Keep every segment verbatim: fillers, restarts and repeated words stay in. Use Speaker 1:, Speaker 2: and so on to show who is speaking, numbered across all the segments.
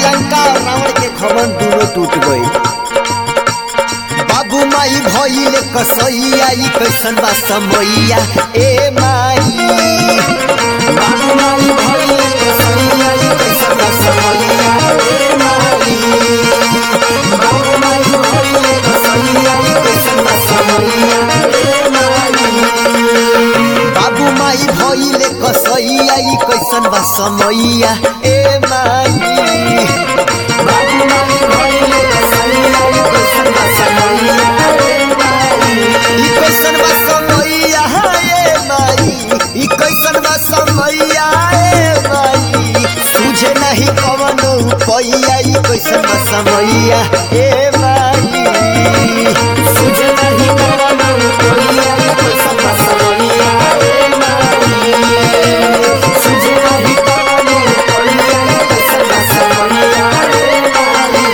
Speaker 1: लंका और रावण के खमन दोनों टूट गई। बाबू माई भइले कसैया ई कैसन बा समैया ए माई। बाबू माई भइले कसैया ई कैसन बा समैया ए माई। बाबू माई भइले कसैया ई कैसन बा समैया ए माई। बाबू माई भइले कसैया ई कैसन बा समैया ए माई। बाबू माई भइले कसैया ई कैसन बा समैया ए माई। ई कैसन बा समैया ए माई। ई कैसन बा समैया ए माई। तुझे नहीं कवनो पैया ई कैसन बा समैया ए माई। तुझे नहीं कवनो पैया ई कैसन बा समैया ए माई। तुझे नहीं कवनो पैया ई कैसन बा समैया ए माई।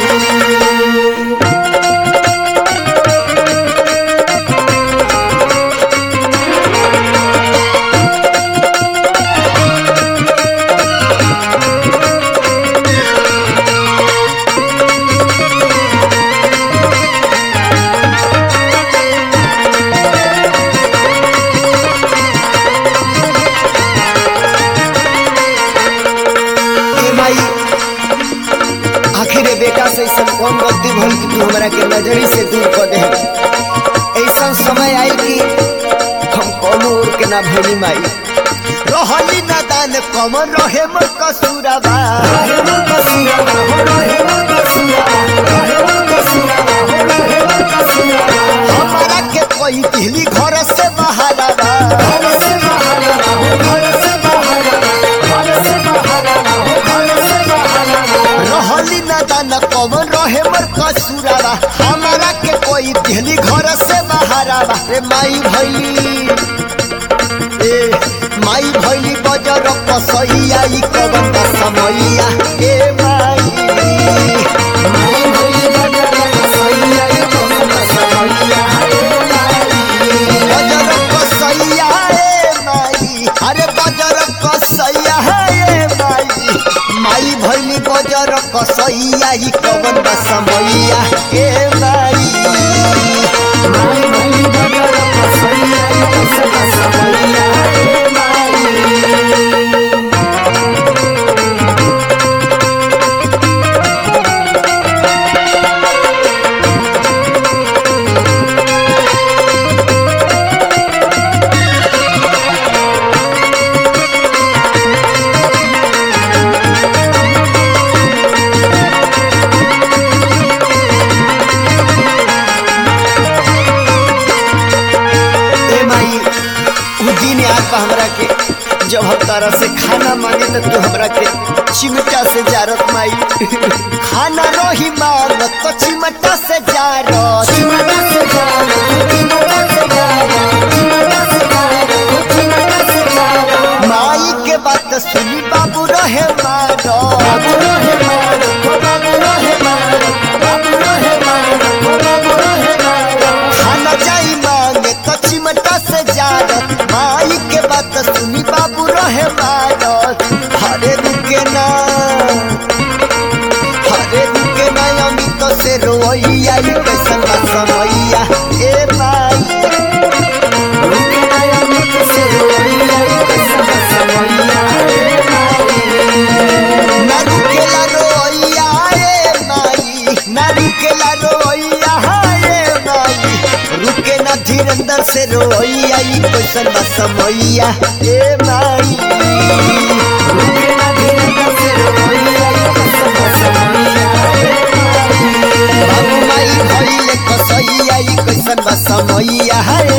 Speaker 1: आखिर बेटा से ऐसा कौन गलती भल कि तू हमरा के नजरी से दूर कर दे। ऐसा समय आई कि हम कोनो और के ना भइली माई। रहली ना दान कमर रहे मोर कसूराबा। रहे मोर कसूराबा हो रहे मोर कसूराबा। रहे मोर कसूराबा हो रहे मोर कसूराबा। हमारा के कोई दिल्ली घर से बहाराबा। घर से बहाराबा हो घर से बहाराबा। घर से बहाराबा हो घर से बहाराबा। रहली ना दान कमर रहे मोर कसूराबा। हमारा के कोई दिल्ली घर से बहाराबा। रे माई भइली ए माई भइली बजर कसैया ई कवन बा समैया ए माई। माई भइली बजर कसैया ई कवन बा समैया ए माई। बजर कसैया ए माई। अरे बजर कसैया ए माई। माई भइली बजर कसैया ई कवन बा समैया ए माई। माई भइली बजर कसैया ई कवन बा समैया ए माई। ए माई उ दिन याद बा हमरा के जब हम तारा से खाना मांगे तो तू हमरा के चिमटा से जारत माई। खाना रही मांगत तो चिमटा से जारत। चिमटा से जारत चिमटा से जारत चिमटा से जारत चिमटा से जारत। माई के बात सुनी बाबू रहे मारत। बाबू रहे मारत बाबू रहे मारत बाबू रहे मारत बाबू रहे मारत। खाना जाई मांगे तो चिमटा से जारत। माई के बात सुनी बाबू रहे मारत। हरे रुके ना हरे रुके ना अमित से रोइया ई कैसन बा समैया ए माई। रुके ना अमित से रोइया ई कैसन बा समैया ए माई। ना रुकेला रोइया ए माई। ना रुकेला रोइया ए माई। रुके ना धीरेंद्र से रोइया ई कैसन बा समैया ए माई। रुके ना धीरेंद्र से रोइया ई कैसन बा समैया ए माई। बाबू माई भइले कसैया ई कैसन बा समैया ए